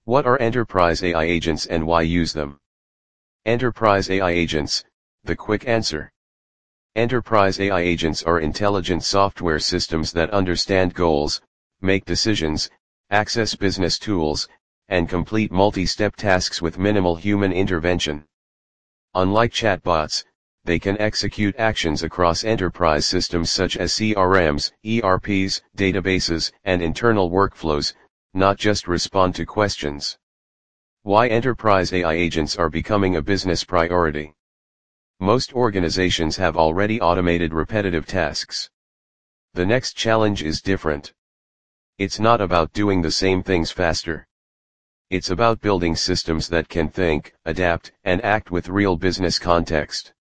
What are enterprise AI agents and why use them? Enterprise AI agents, the quick answer. Enterprise AI agents are intelligent software systems that understand goals, make decisions, access business tools, and complete multi-step tasks with minimal human intervention. Unlike chatbots, they can execute actions across enterprise systems such as CRMs, ERPs, databases, and internal workflows, not just respond to questions. Why enterprise AI agents are becoming a business priority. Most organizations have already automated repetitive tasks. The next challenge is different. It's not about doing the same things faster. It's about building systems that can think, adapt, and act with real business context.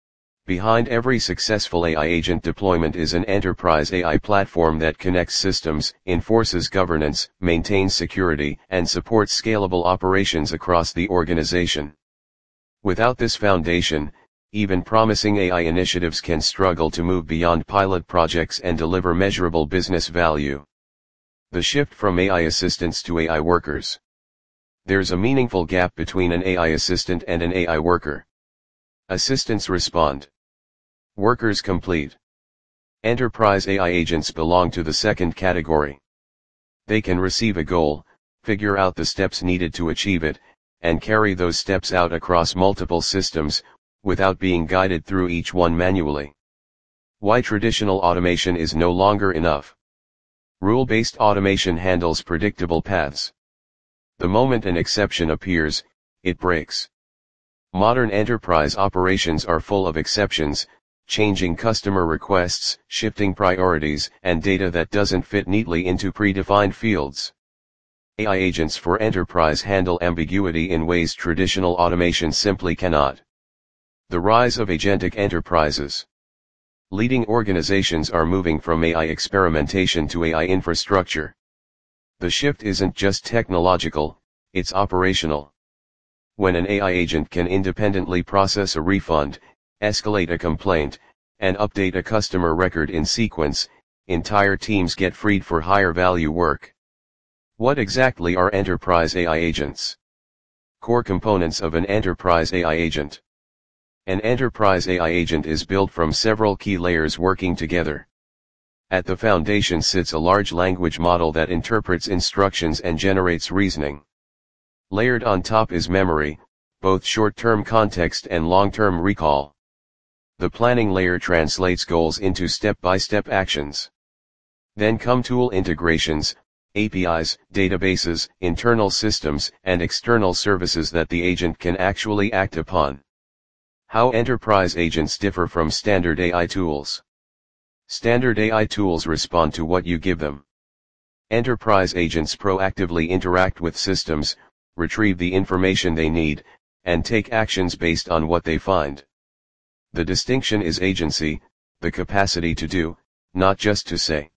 Behind every successful AI agent deployment is an enterprise AI platform that connects systems, enforces governance, maintains security, and supports scalable operations across the organization. Without this foundation, even promising AI initiatives can struggle to move beyond pilot projects and deliver measurable business value. The shift from AI assistants to AI workers. There's a meaningful gap between an AI assistant and an AI worker. Assistants respond. Workers complete. Enterprise AI agents belong to the second category. They can receive a goal, figure out the steps needed to achieve it, and carry those steps out across multiple systems, without being guided through each one manually. Why traditional automation is no longer enough. Rule-based automation handles predictable paths. The moment an exception appears, it breaks. Modern enterprise operations are full of exceptions, changing customer requests, shifting priorities, and data that doesn't fit neatly into predefined fields. AI agents for enterprise handle ambiguity in ways traditional automation simply cannot. The rise of agentic enterprises. Leading organizations are moving from AI experimentation to AI infrastructure. The shift isn't just technological, it's operational. When an AI agent can independently process a refund, escalate a complaint, and update a customer record in sequence, entire teams get freed for higher value work. What exactly are enterprise AI agents? Core components of an enterprise AI agent. An enterprise AI agent is built from several key layers working together. At the foundation sits a large language model that interprets instructions and generates reasoning. Layered on top is memory, both short-term context and long-term recall. The planning layer translates goals into step-by-step actions. Then come tool integrations, APIs, databases, internal systems, and external services that the agent can actually act upon. How enterprise agents differ from standard AI tools. Standard AI tools respond to what you give them. Enterprise agents proactively interact with systems, retrieve the information they need, and take actions based on what they find. The distinction is agency, the capacity to do, not just to say.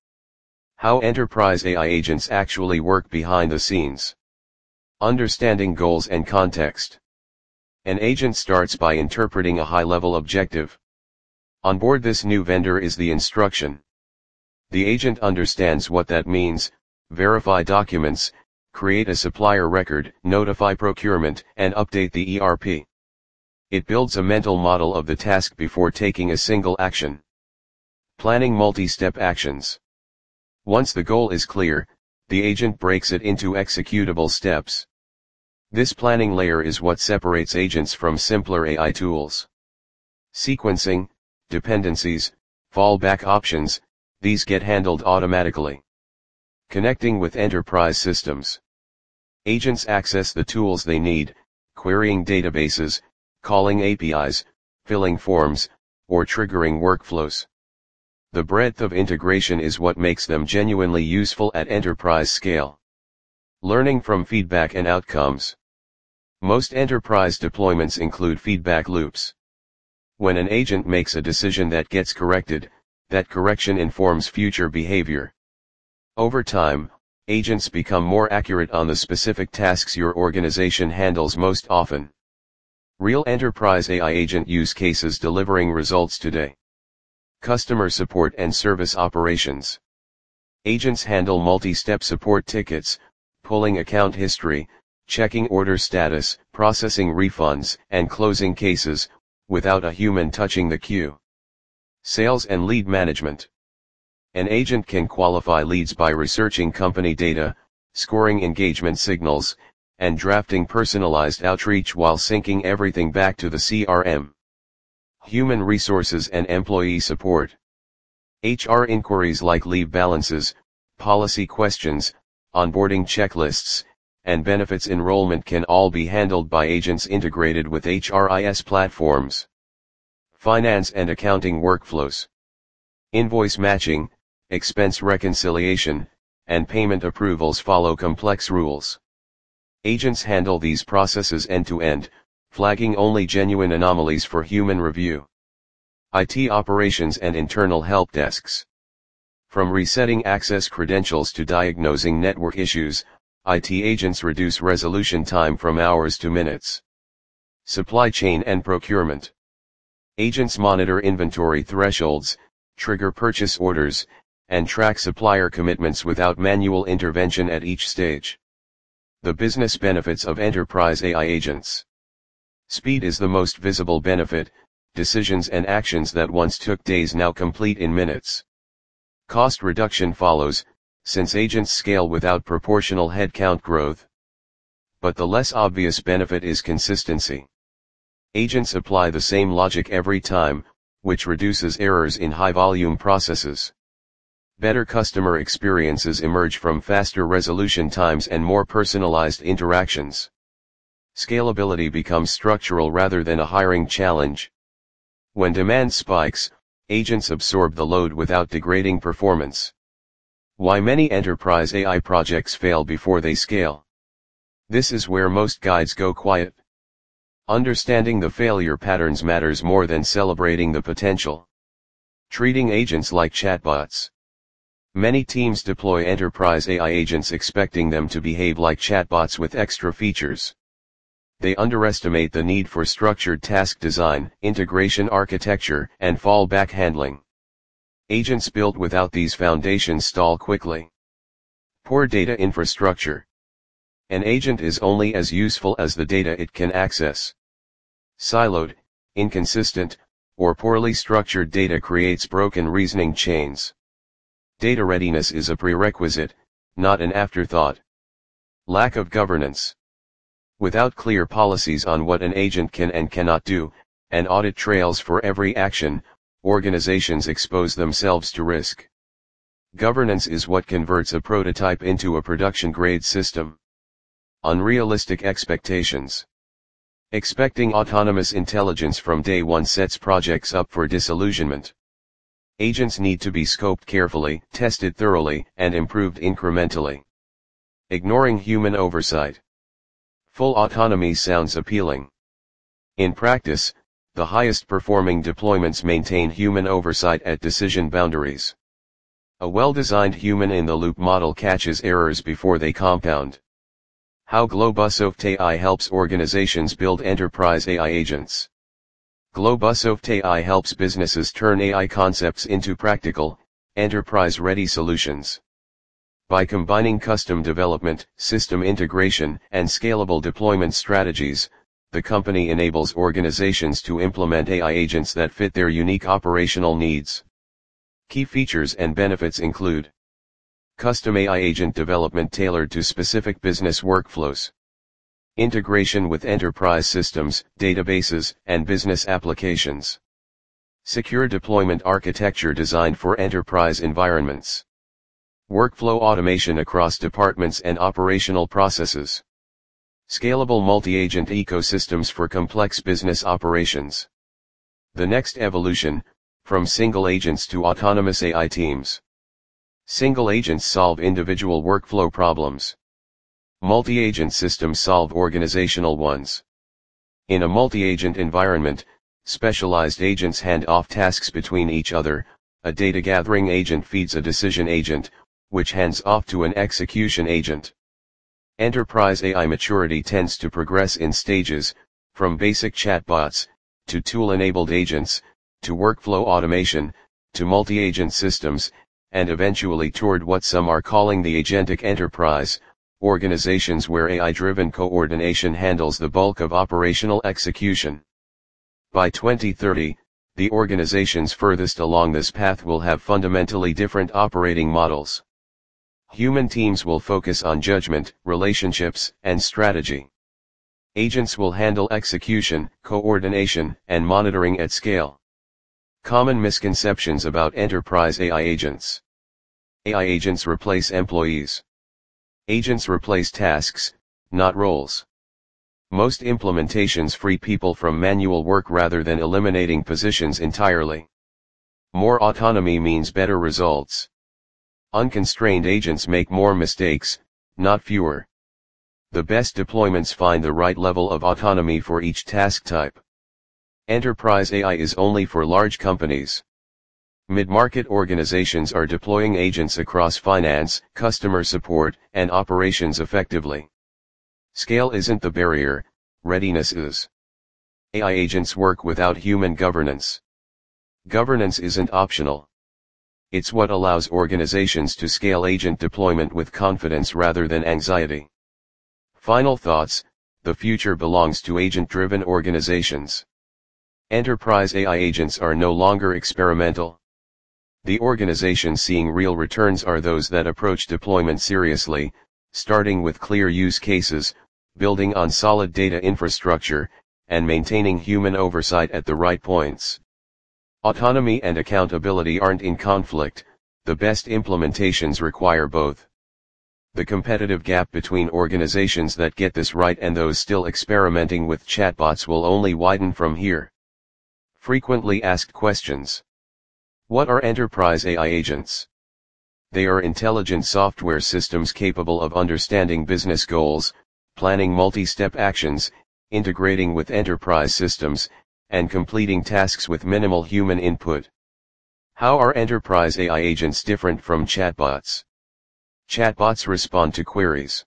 How enterprise AI agents actually work behind the scenes. Understanding goals and context. An agent starts by interpreting a high-level objective. On board this new vendor is the instruction. The agent understands what that means, verify documents, create a supplier record, notify procurement, and update the ERP. It builds a mental model of the task before taking a single action. Planning multi-step actions. Once the goal is clear, the agent breaks it into executable steps. This planning layer is what separates agents from simpler AI tools. Sequencing, dependencies, fallback options, these get handled automatically. Connecting with enterprise systems. Agents access the tools they need, querying databases, calling APIs, filling forms, or triggering workflows. The breadth of integration is what makes them genuinely useful at enterprise scale. Learning from feedback and outcomes. Most enterprise deployments include feedback loops. When an agent makes a decision that gets corrected, that correction informs future behavior. Over time, agents become more accurate on the specific tasks your organization handles most often. Real enterprise AI agent use cases delivering results today. Customer support and service operations. Agents handle multi-step support tickets, pulling account history, checking order status, processing refunds, and closing cases, without a human touching the queue. Sales and lead management. An agent can qualify leads by researching company data, scoring engagement signals, and drafting personalized outreach while syncing everything back to the CRM. Human resources and employee support. HR inquiries like leave balances, policy questions, onboarding checklists, and benefits enrollment can all be handled by agents integrated with HRIS platforms. Finance and accounting workflows. Invoice matching, expense reconciliation, and payment approvals follow complex rules. Agents handle these processes end-to-end, flagging only genuine anomalies for human review. IT operations and internal help desks. From resetting access credentials to diagnosing network issues, IT agents reduce resolution time from hours to minutes. Supply chain and procurement. Agents monitor inventory thresholds, trigger purchase orders, and track supplier commitments without manual intervention at each stage. The business benefits of enterprise AI agents. Speed is the most visible benefit. Decisions and actions that once took days now complete in minutes. Cost reduction follows, since agents scale without proportional headcount growth. But the less obvious benefit is consistency. Agents apply the same logic every time, which reduces errors in high-volume processes. Better customer experiences emerge from faster resolution times and more personalized interactions. Scalability becomes structural rather than a hiring challenge. When demand spikes, agents absorb the load without degrading performance. Why many enterprise AI projects fail before they scale. This is where most guides go quiet. Understanding the failure patterns matters more than celebrating the potential. Treating agents like chatbots. Many teams deploy enterprise AI agents expecting them to behave like chatbots with extra features. They underestimate the need for structured task design, integration architecture, and fallback handling. Agents built without these foundations stall quickly. Poor data infrastructure. An agent is only as useful as the data it can access. Siloed, inconsistent, or poorly structured data creates broken reasoning chains. Data readiness is a prerequisite, not an afterthought. Lack of governance. Without clear policies on what an agent can and cannot do, and audit trails for every action, organizations expose themselves to risk. Governance is what converts a prototype into a production-grade system. Unrealistic expectations. Expecting autonomous intelligence from day one sets projects up for disillusionment. Agents need to be scoped carefully, tested thoroughly, and improved incrementally. Ignoring human oversight. Full autonomy sounds appealing. In practice, the highest performing deployments maintain human oversight at decision boundaries. A well-designed human-in-the-loop model catches errors before they compound. How Globosoft AI helps organizations build enterprise AI agents. Globosoft AI helps businesses turn AI concepts into practical, enterprise-ready solutions. By combining custom development, system integration, and scalable deployment strategies, the company enables organizations to implement AI agents that fit their unique operational needs. Key features and benefits include custom AI agent development tailored to specific business workflows, integration with enterprise systems, databases, and business applications, secure deployment architecture designed for enterprise environments, workflow automation across departments and operational processes, scalable multi-agent ecosystems for complex business operations. The next evolution, from single agents to autonomous AI teams. Single agents solve individual workflow problems. Multi-agent systems solve organizational ones. In a multi-agent environment, specialized agents hand off tasks between each other. A data gathering agent feeds a decision agent, which hands off to an execution agent. Enterprise AI maturity tends to progress in stages, from basic chatbots, to tool-enabled agents, to workflow automation, to multi-agent systems, and eventually toward what some are calling the agentic enterprise, organizations where AI-driven coordination handles the bulk of operational execution. By 2030, the organizations furthest along this path will have fundamentally different operating models. Human teams will focus on judgment, relationships, and strategy. Agents will handle execution, coordination, and monitoring at scale. Common misconceptions about enterprise AI agents. AI agents replace employees. Agents replace tasks, not roles. Most implementations free people from manual work rather than eliminating positions entirely. More autonomy means better results. Unconstrained agents make more mistakes, not fewer. The best deployments find the right level of autonomy for each task type. Enterprise AI is only for large companies. Mid-market organizations are deploying agents across finance, customer support, and operations effectively. Scale isn't the barrier, readiness is. AI agents work without human governance. Governance isn't optional. It's what allows organizations to scale agent deployment with confidence rather than anxiety. Final thoughts: the future belongs to agent-driven organizations. Enterprise AI agents are no longer experimental. The organizations seeing real returns are those that approach deployment seriously, starting with clear use cases, building on solid data infrastructure, and maintaining human oversight at the right points. Autonomy and accountability aren't in conflict, the best implementations require both. The competitive gap between organizations that get this right and those still experimenting with chatbots will only widen from here. Frequently asked questions. What are enterprise AI agents? They are intelligent software systems capable of understanding business goals, planning multi-step actions, integrating with enterprise systems, and completing tasks with minimal human input. How are enterprise AI agents different from chatbots? Chatbots respond to queries.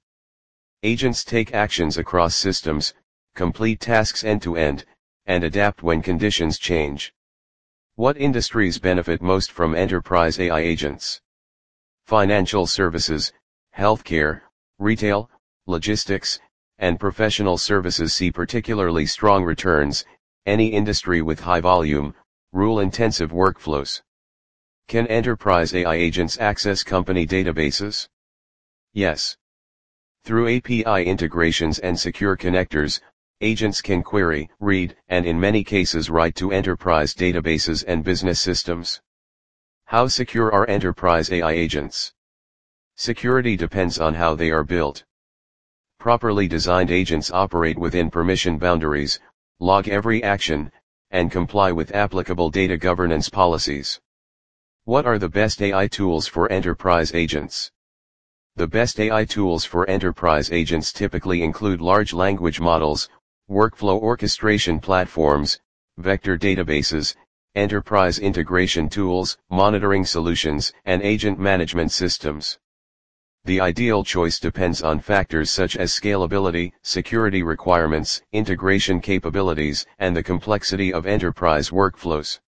Agents take actions across systems, complete tasks end-to-end, and adapt when conditions change. What industries benefit most from enterprise AI agents? Financial services, healthcare, retail, logistics, and professional services see particularly strong returns, any industry with high volume, rule-intensive workflows. Can enterprise AI agents access company databases? Yes. Through API integrations and secure connectors, agents can query, read, and in many cases write to enterprise databases and business systems. How secure are enterprise AI agents? Security depends on how they are built. Properly designed agents operate within permission boundaries, log every action, and comply with applicable data governance policies. What are the best AI tools for enterprise agents? The best AI tools for enterprise agents typically include large language models, workflow orchestration platforms, vector databases, enterprise integration tools, monitoring solutions, and agent management systems. The ideal choice depends on factors such as scalability, security requirements, integration capabilities, and the complexity of enterprise workflows.